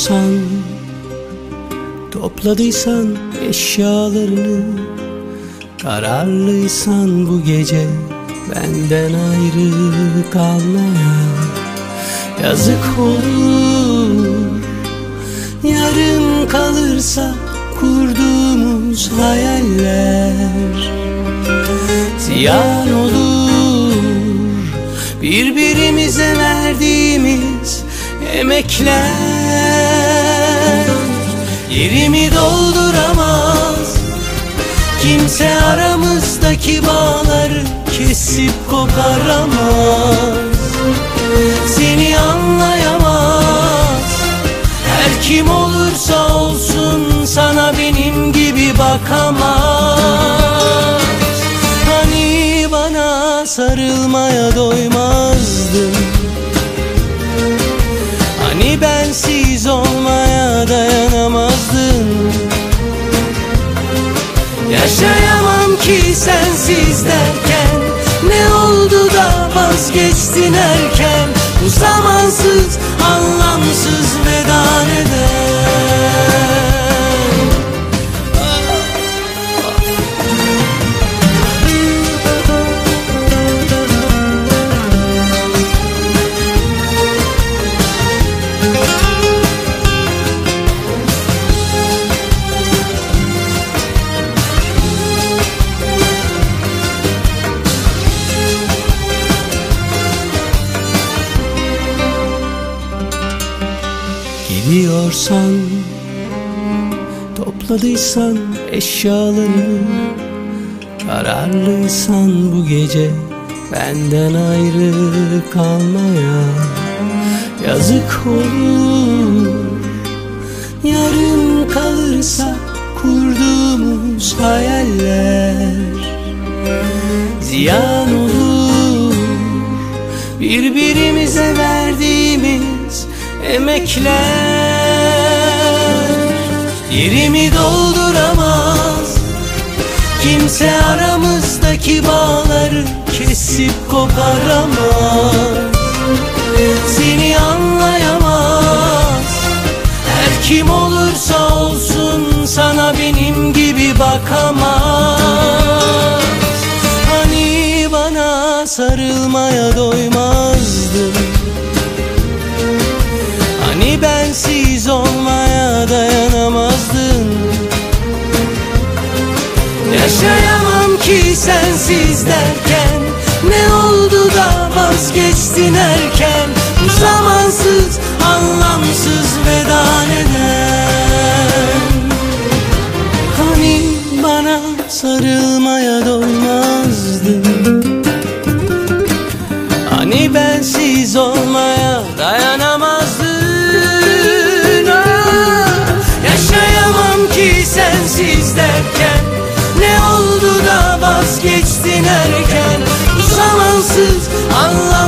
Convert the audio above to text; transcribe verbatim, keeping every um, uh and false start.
Gidiyorsan, topladıysan eşyalarını, kararlıysan bu gece benden ayrı kalmaya, yazık olur yarım kalırsa kurduğumuz hayaller, ziyan olur birbirimize verdiğimiz emekler. Yerimi dolduramaz kimse, aramızdaki bağları kesip koparamaz. Seni anlayamaz her kim olursa olsun, sana benim gibi bakamaz. Hani bana sarılmaya doymazdın, hani bensiz olmaya dayanamazdın. Yaşayamam ki sensiz derken, ne oldu da vazgeçtin erken? Bu zamansız, anlamsız veda neden? Gidiyorsan, topladıysan eşyalarını, kararlıysan bu gece benden ayrı kalmaya, yazık olur yarım kalırsa kurduğumuz hayaller, ziyan olur birbirimize verdiğimiz emekler. Yerimi dolduramaz kimse, aramızdaki bağları kesip koparamaz. Seni anlayamaz her kim olursa olsun, sana benim gibi bakamaz. Hani bana sarılmaya doymazdın, hani bensiz olmaya dayanamazdın. Yaşayamam ki sensiz derken, ne oldu da vazgeçtin erken? Bu zamansız, anlamsız veda neden? Hani bana sarılmaya doymazdın, hani bensiz olmaya dayanamazdın. Sensiz derken, ne oldu da vazgeçtin erken? Bu zamansız, anlamsız